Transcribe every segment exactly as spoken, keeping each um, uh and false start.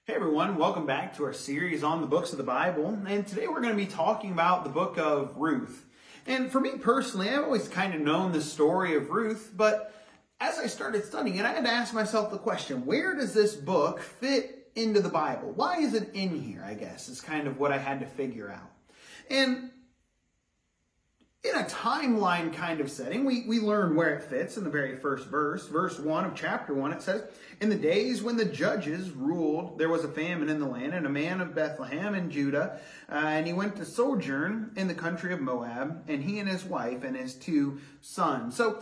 Hey everyone, welcome back to our series on the books of the Bible. And today we're going to be talking about the book of Ruth. And for me personally, I've always kind of known the story of Ruth, but as I started studying it, I had to ask myself the question, where does this book fit into the Bible? Why is it in here, I guess, is kind of what I had to figure out. And in a timeline kind of setting, we, we learn where it fits in the very first verse. Verse one of chapter one, it says, "In the days when the judges ruled, there was a famine in the land, and a man of Bethlehem in Judah, uh, and he went to sojourn in the country of Moab, and he and his wife and his two sons." So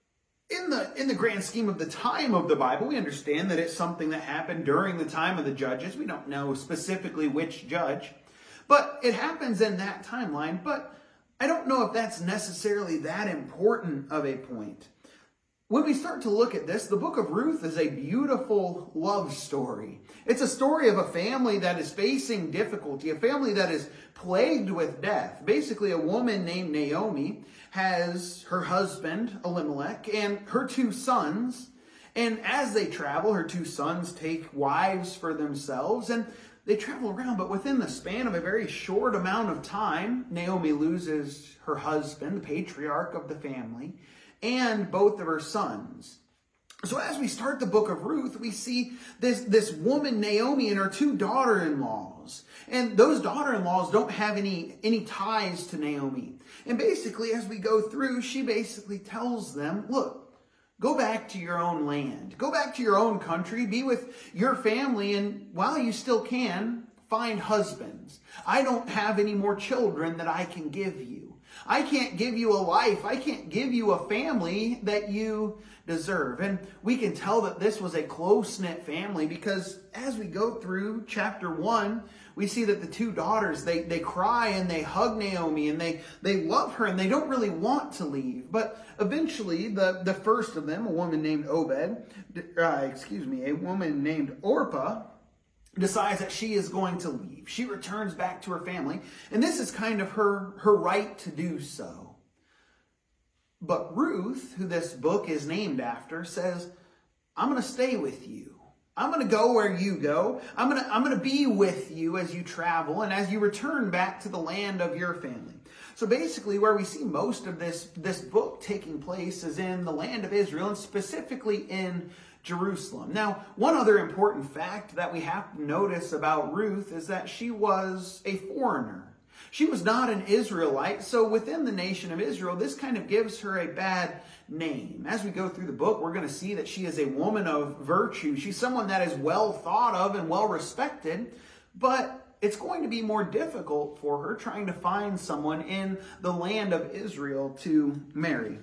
in the, in the grand scheme of the time of the Bible, we understand that it's something that happened during the time of the judges. We don't know specifically which judge, but it happens in that timeline. But I don't know if that's necessarily that important of a point. When we start to look at this, the book of Ruth is a beautiful love story. It's a story of a family that is facing difficulty, a family that is plagued with death. Basically, a woman named Naomi has her husband, Elimelech, and her two sons. And as they travel, her two sons take wives for themselves, and they travel around, but within the span of a very short amount of time, Naomi loses her husband, the patriarch of the family, and both of her sons. So as we start the book of Ruth, we see this, this woman, Naomi, and her two daughter-in-laws. And those daughter-in-laws don't have any, any ties to Naomi. And basically, as we go through, she basically tells them, look, go back to your own land. Go back to your own country. Be with your family. And while you still can, find husbands. I don't have any more children that I can give you. I can't give you a life. I can't give you a family that you deserve. And we can tell that this was a close-knit family because as we go through chapter one, we see that the two daughters, they, they cry and they hug Naomi and they, they love her and they don't really want to leave. But eventually, the, the first of them, a woman named Obed, uh, excuse me, a woman named Orpah, decides that she is going to leave. She returns back to her family, and this is kind of her, her right to do so. But Ruth, who this book is named after, says, I'm going to stay with you. I'm going to go where you go. I'm going to, I'm going to be with you as you travel and as you return back to the land of your family. So basically where we see most of this, this book taking place is in the land of Israel and specifically in Jerusalem. Now, one other important fact that we have to notice about Ruth is that she was a foreigner. She was not an Israelite, so within the nation of Israel, this kind of gives her a bad name. As we go through the book, we're going to see that she is a woman of virtue. She's someone that is well thought of and well respected, but it's going to be more difficult for her trying to find someone in the land of Israel to marry.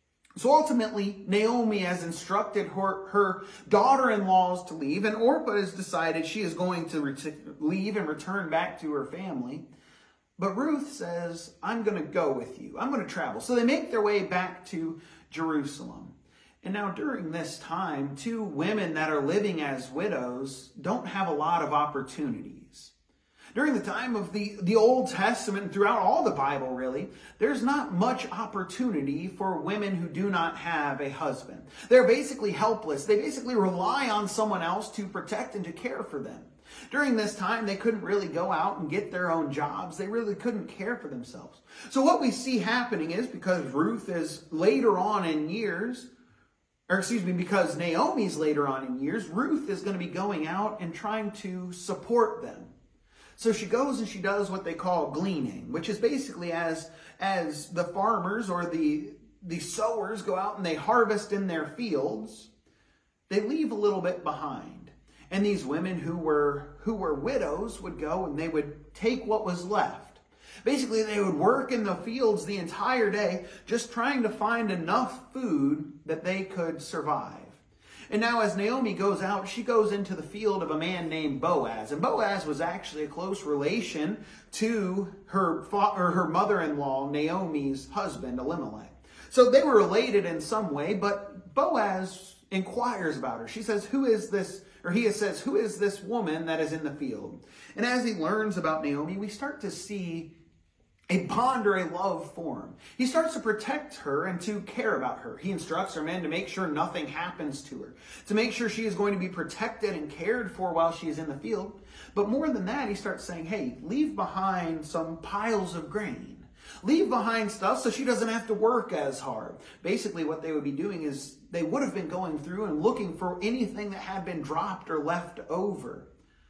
So ultimately, Naomi has instructed her, her daughter-in-laws to leave, and Orpah has decided she is going to ret- leave and return back to her family. But Ruth says, I'm going to go with you. I'm going to travel. So they make their way back to Jerusalem. And now during this time, two women that are living as widows don't have a lot of opportunities. During the time of the, the Old Testament, and throughout all the Bible really, there's not much opportunity for women who do not have a husband. They're basically helpless. They basically rely on someone else to protect and to care for them. During this time, they couldn't really go out and get their own jobs. They really couldn't care for themselves. So what we see happening is because Ruth is later on in years, or excuse me, because Naomi's later on in years, Ruth is going to be going out and trying to support them. So she goes and she does what they call gleaning, which is basically as, as the farmers or the, the sowers go out and they harvest in their fields, they leave a little bit behind. And these women who were, who were widows would go and they would take what was left. Basically, they would work in the fields the entire day just trying to find enough food that they could survive. And now as Naomi goes out, she goes into the field of a man named Boaz. And Boaz was actually a close relation to her, fa- or her mother-in-law, Naomi's husband, Elimelech. So they were related in some way, but Boaz inquires about her. She says, who is this, or he says, who is this woman that is in the field? And as he learns about Naomi, we start to see a bond or a love for him. He starts to protect her and to care about her. He instructs her men to make sure nothing happens to her, to make sure she is going to be protected and cared for while she is in the field. But more than that, he starts saying, hey, leave behind some piles of grain. Leave behind stuff so she doesn't have to work as hard. Basically, what they would be doing is they would have been going through and looking for anything that had been dropped or left over.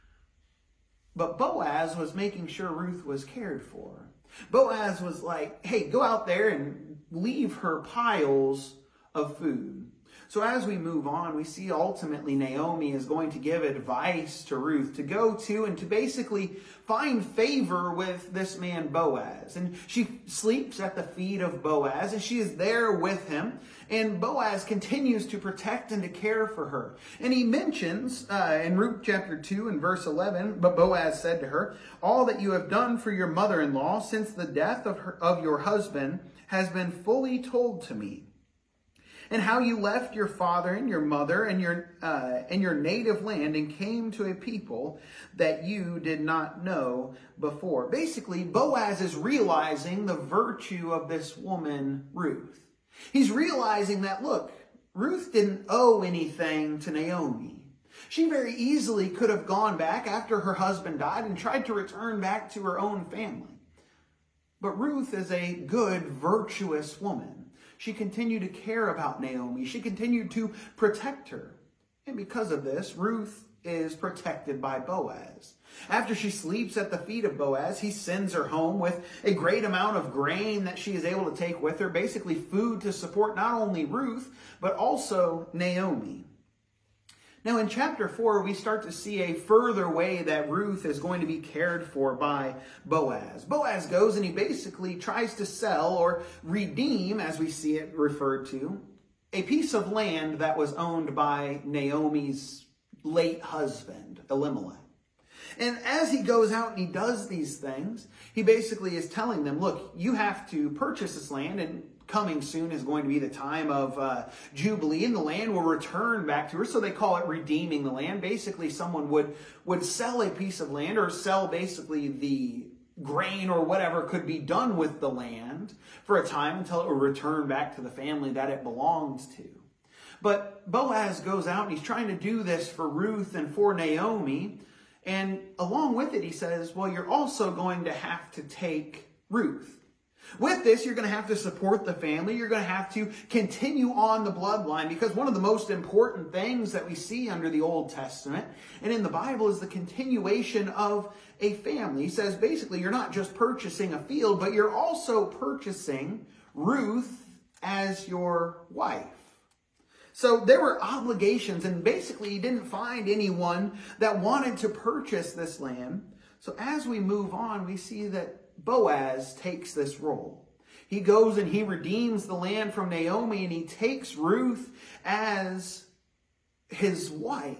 But Boaz was making sure Ruth was cared for. Boaz was like, hey, go out there and leave her piles of food. So as we move on, we see ultimately Naomi is going to give advice to Ruth to go to and to basically find favor with this man Boaz. And she sleeps at the feet of Boaz and she is there with him. And Boaz continues to protect and to care for her. And he mentions uh, in Ruth chapter two and verse eleven, but Boaz said to her, all that you have done for your mother-in-law since the death of, her, of your husband has been fully told to me. And how you left your father and your mother and your uh, and your native land and came to a people that you did not know before. Basically, Boaz is realizing the virtue of this woman, Ruth. He's realizing that, look, Ruth didn't owe anything to Naomi. She very easily could have gone back after her husband died and tried to return back to her own family. But Ruth is a good, virtuous woman. She continued to care about Naomi. She continued to protect her. And because of this, Ruth is protected by Boaz. After she sleeps at the feet of Boaz, he sends her home with a great amount of grain that she is able to take with her. Basically food to support not only Ruth, but also Naomi. Now in chapter four, we start to see a further way that Ruth is going to be cared for by Boaz. Boaz goes and he basically tries to sell or redeem, as we see it referred to, a piece of land that was owned by Naomi's late husband, Elimelech. And as he goes out and he does these things, he basically is telling them, look, you have to purchase this land, and coming soon is going to be the time of uh, Jubilee, and the land will return back to her. So they call it redeeming the land. Basically, someone would, would sell a piece of land or sell basically the grain or whatever could be done with the land for a time until it would return back to the family that it belongs to. But Boaz goes out and he's trying to do this for Ruth and for Naomi. And along with it, he says, well, you're also going to have to take Ruth. With this, you're going to have to support the family. You're going to have to continue on the bloodline, because one of the most important things that we see under the Old Testament and in the Bible is the continuation of a family. He says basically you're not just purchasing a field, but you're also purchasing Ruth as your wife. So there were obligations, and basically he didn't find anyone that wanted to purchase this land. So as we move on, we see that Boaz takes this role. He goes and he redeems the land from Naomi, and he takes Ruth as his wife.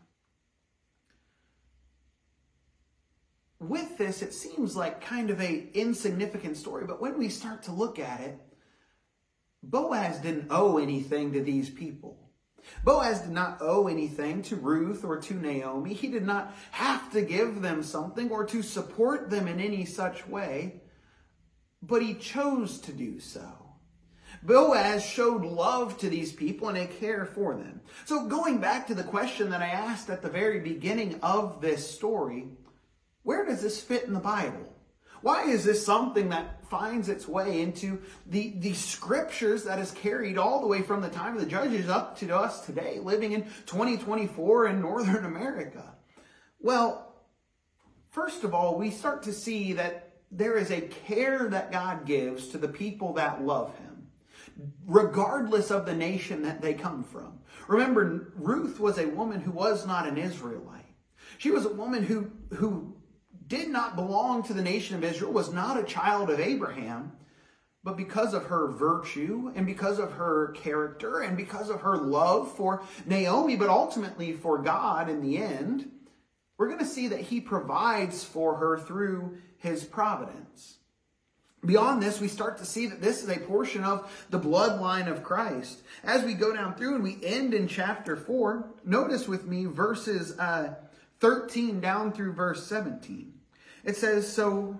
With this, it seems like kind of a insignificant story, but when we start to look at it, Boaz didn't owe anything to these people. Boaz did not owe anything to Ruth or to Naomi. He did not have to give them something or to support them in any such way, but he chose to do so. Boaz showed love to these people and a care for them. So going back to the question that I asked at the very beginning of this story, where does this fit in the Bible? Why is this something that finds its way into the, the scriptures that is carried all the way from the time of the judges up to us today, living in twenty twenty-four in Northern America? Well, first of all, we start to see that there is a care that God gives to the people that love him, regardless of the nation that they come from. Remember, Ruth was a woman who was not an Israelite. She was a woman who, who did not belong to the nation of Israel, was not a child of Abraham, but because of her virtue and because of her character and because of her love for Naomi, but ultimately for God in the end, we're going to see that he provides for her through his providence. Beyond this, we start to see that this is a portion of the bloodline of Christ. As we go down through and we end in chapter four, notice with me verses uh, thirteen down through verse seventeen. It says, so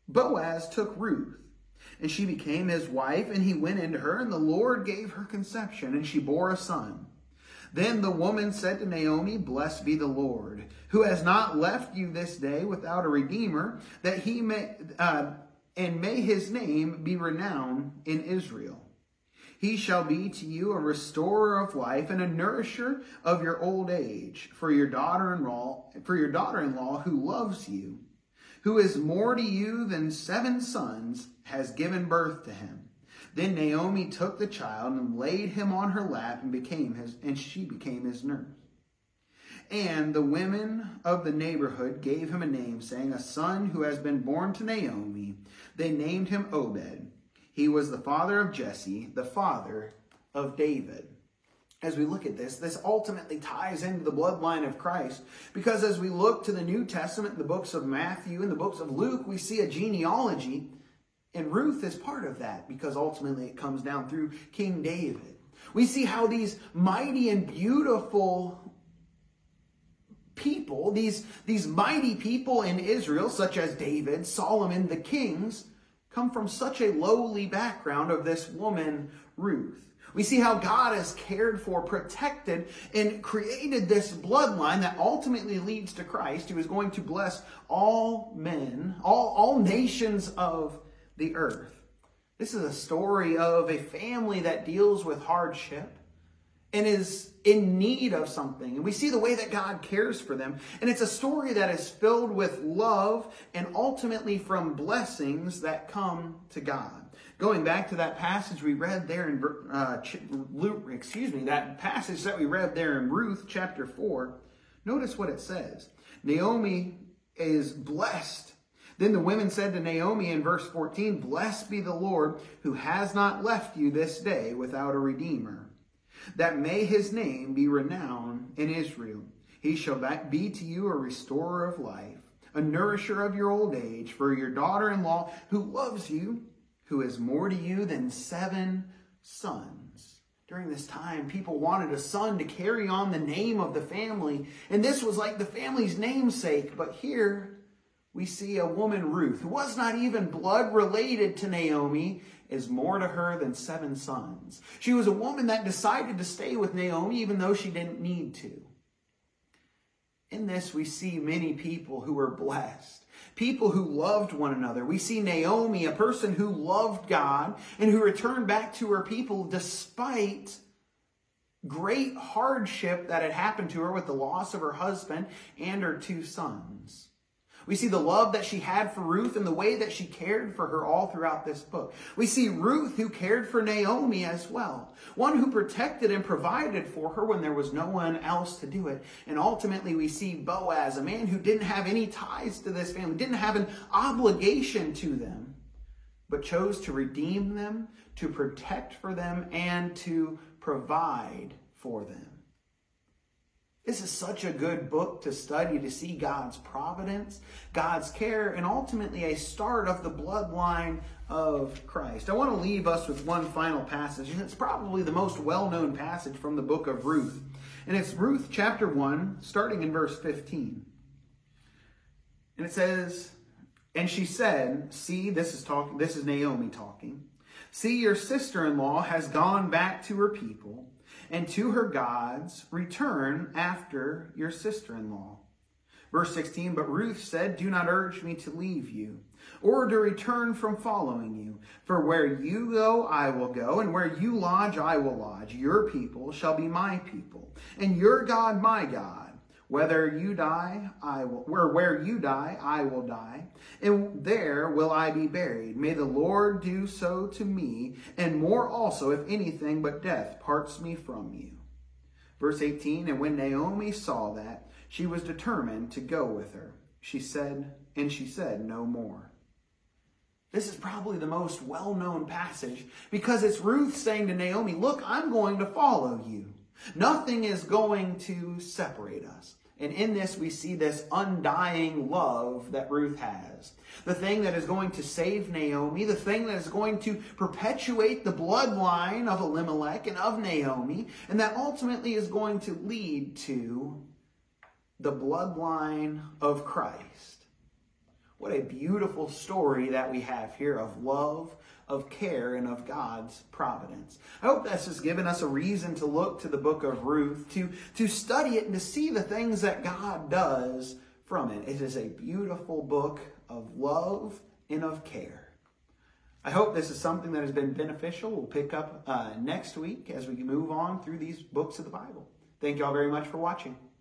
Boaz took Ruth, and she became his wife, and he went into her, and the Lord gave her conception, and she bore a son. Then the woman said to Naomi, "Blessed be the Lord, who has not left you this day without a redeemer, that he may, uh, and may his name be renowned in Israel. He shall be to you a restorer of life and a nourisher of your old age, for your daughter-in-law, for your daughter-in-law who loves you, who is more to you than seven sons, has given birth to him." Then Naomi took the child and laid him on her lap and became his, and she became his nurse. And the women of the neighborhood gave him a name, saying, "A son who has been born to Naomi." They named him Obed. He was the father of Jesse, the father of David. As we look at this, this ultimately ties into the bloodline of Christ, because as we look to the New Testament, the books of Matthew and the books of Luke, we see a genealogy, and Ruth is part of that, because ultimately it comes down through King David. We see how these mighty and beautiful people, these, these mighty people in Israel, such as David, Solomon, the kings, come from such a lowly background of this woman, Ruth. We see how God has cared for, protected, and created this bloodline that ultimately leads to Christ, who is going to bless all men, all, all nations of the earth. This is a story of a family that deals with hardship and is in need of something. And we see the way that God cares for them. And it's a story that is filled with love and ultimately from blessings that come to God. Going back to that passage we read there in uh, Luke, excuse me, that passage that we read there in Ruth chapter four, notice what it says. Naomi is blessed. Then the women said to Naomi in verse fourteen, "Blessed be the Lord, who has not left you this day without a redeemer, that may his name be renowned in Israel. He shall be to you a restorer of life, a nourisher of your old age, for your daughter-in-law who loves you, who is more to you than seven sons." During this time, people wanted a son to carry on the name of the family, and this was like the family's namesake. But here we see a woman, Ruth, who was not even blood related to Naomi, is more to her than seven sons. She was a woman that decided to stay with Naomi even though she didn't need to. In this, we see many people who were blessed, people who loved one another. We see Naomi, a person who loved God and who returned back to her people despite great hardship that had happened to her with the loss of her husband and her two sons. We see the love that she had for Ruth and the way that she cared for her all throughout this book. We see Ruth who cared for Naomi as well. One who protected and provided for her when there was no one else to do it. And ultimately we see Boaz, a man who didn't have any ties to this family, didn't have an obligation to them, but chose to redeem them, to protect for them, and to provide for them. This is such a good book to study, to see God's providence, God's care, and ultimately a start of the bloodline of Christ. I want to leave us with one final passage, and it's probably the most well-known passage from the book of Ruth. And it's Ruth chapter one, starting in verse fifteen. And it says, "And she said," see, this is talking, this is Naomi talking, "See, your sister-in-law has gone back to her people, and to her gods. Return after your sister-in-law." Verse sixteen, "But Ruth said, 'Do not urge me to leave you, or to return from following you. For where you go, I will go, and where you lodge, I will lodge. Your people shall be my people, and your God my God. Whether you die, I will, where, where you die, I will die, and there will I be buried. May the Lord do so to me, and more also, if anything but death parts me from you.'" Verse eighteen, "And when Naomi saw that, she was determined to go with her. She said, and she said no more." This is probably the most well-known passage because it's Ruth saying to Naomi, "Look, I'm going to follow you. Nothing is going to separate us." And in this, we see this undying love that Ruth has. The thing that is going to save Naomi, the thing that is going to perpetuate the bloodline of Elimelech and of Naomi, and that ultimately is going to lead to the bloodline of Christ. What a beautiful story that we have here of love, of care, and of God's providence. I hope this has given us a reason to look to the book of Ruth, to, to study it and to see the things that God does from it. It is a beautiful book of love and of care. I hope this is something that has been beneficial. We'll pick up uh, next week as we move on through these books of the Bible. Thank you all very much for watching.